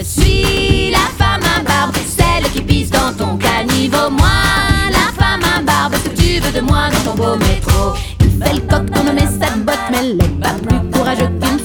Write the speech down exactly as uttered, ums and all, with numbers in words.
suis la femme à barbe, celle qui pisse dans ton caniveau. Moi, la femme à barbe, ce que tu veux de moi dans ton beau métro? Il fait le coq, on me met sa botte, mais elle n'est pas plus courageux qu'une